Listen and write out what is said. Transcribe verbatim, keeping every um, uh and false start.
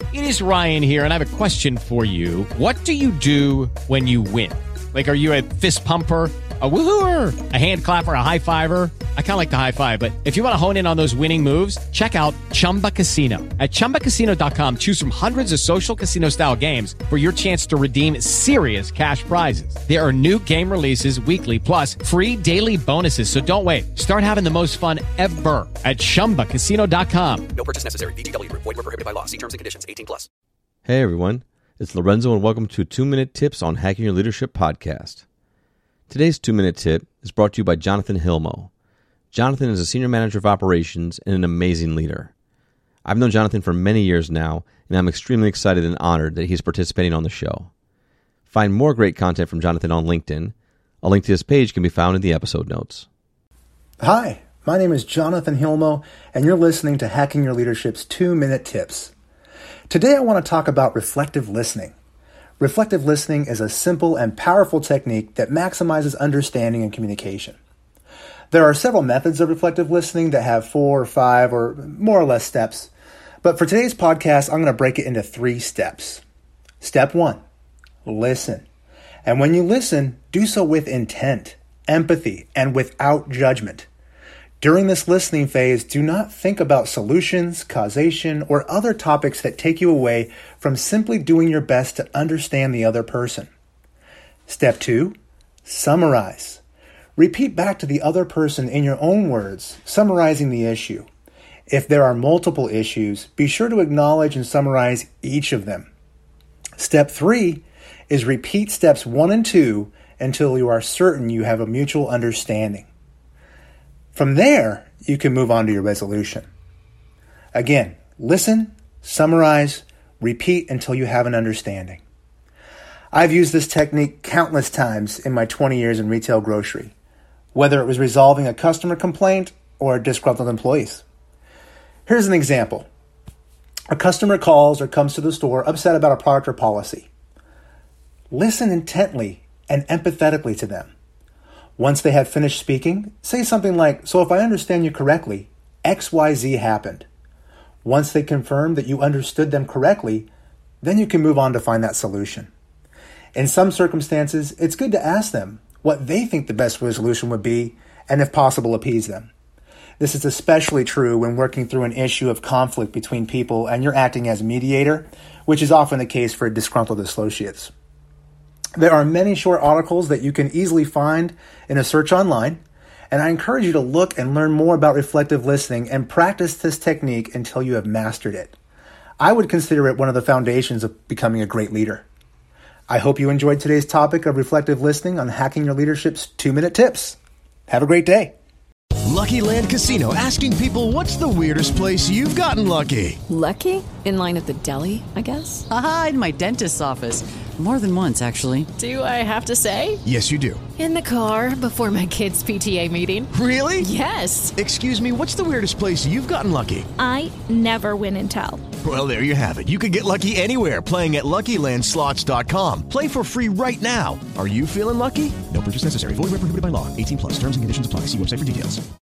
It is Ryan here, and I have a question for you. What do you do when you win? Like, are you a fist pumper, a woohooer, a hand clapper, a high fiver? I kind of like the high five, but if you want to hone in on those winning moves, check out Chumba Casino. At chumba casino dot com, choose from hundreds of social casino style games for your chance to redeem serious cash prizes. There are new game releases weekly, plus free daily bonuses. So don't wait. Start having the most fun ever at chumba casino dot com. No purchase necessary. V G W Group. Void where prohibited by law. See terms and conditions. eighteen plus. Hey everyone, it's Lorenzo and welcome to two minute Tips on Hacking Your Leadership podcast. Today's two minute tip is brought to you by Jonathan Hilmo. Jonathan is a senior manager of operations and an amazing leader. I've known Jonathan for many years now, and I'm extremely excited and honored that he's participating on the show. Find more great content from Jonathan on LinkedIn. A link to his page can be found in the episode notes. Hi, my name is Jonathan Hilmo, and you're listening to Hacking Your Leadership's two minute Tips. Today I want to talk about reflective listening. Reflective listening is a simple and powerful technique that maximizes understanding and communication. There are several methods of reflective listening that have four or five or more or less steps, but for today's podcast, I'm going to break it into three steps. Step one, listen. And when you listen, do so with intent, empathy, and without judgment. During this listening phase, do not think about solutions, causation, or other topics that take you away from simply doing your best to understand the other person. Step two, summarize. Repeat back to the other person in your own words, summarizing the issue. If there are multiple issues, be sure to acknowledge and summarize each of them. Step three is repeat steps one and two until you are certain you have a mutual understanding. From there, you can move on to your resolution. Again, listen, summarize, repeat until you have an understanding. I've used this technique countless times in my twenty years in retail grocery, whether it was resolving a customer complaint or disgruntled employees. Here's an example. A customer calls or comes to the store upset about a product or policy. Listen intently and empathetically to them. Once they have finished speaking, say something like, "So if I understand you correctly, X Y Z happened." Once they confirm that you understood them correctly, then you can move on to find that solution. In some circumstances, it's good to ask them what they think the best resolution would be, and if possible, appease them. This is especially true when working through an issue of conflict between people and you're acting as mediator, which is often the case for disgruntled associates. There are many short articles that you can easily find in a search online, and I encourage you to look and learn more about reflective listening and practice this technique until you have mastered it. I would consider it one of the foundations of becoming a great leader. I hope you enjoyed today's topic of reflective listening on Hacking Your Leadership's two minute Tips. Have a great day. Lucky Land Casino, asking people, what's the weirdest place you've gotten lucky? Lucky? In line at the deli, I guess? Aha, in my dentist's office. More than once, actually. Do I have to say? Yes, you do. In the car before my kids' P T A meeting. Really? Yes. Excuse me, what's the weirdest place you've gotten lucky? I never win and tell. Well, there you have it. You can get lucky anywhere, playing at Lucky Land Slots dot com. Play for free right now. Are you feeling lucky? No purchase necessary. Void where prohibited by law. eighteen plus. Terms and conditions apply. See website for details.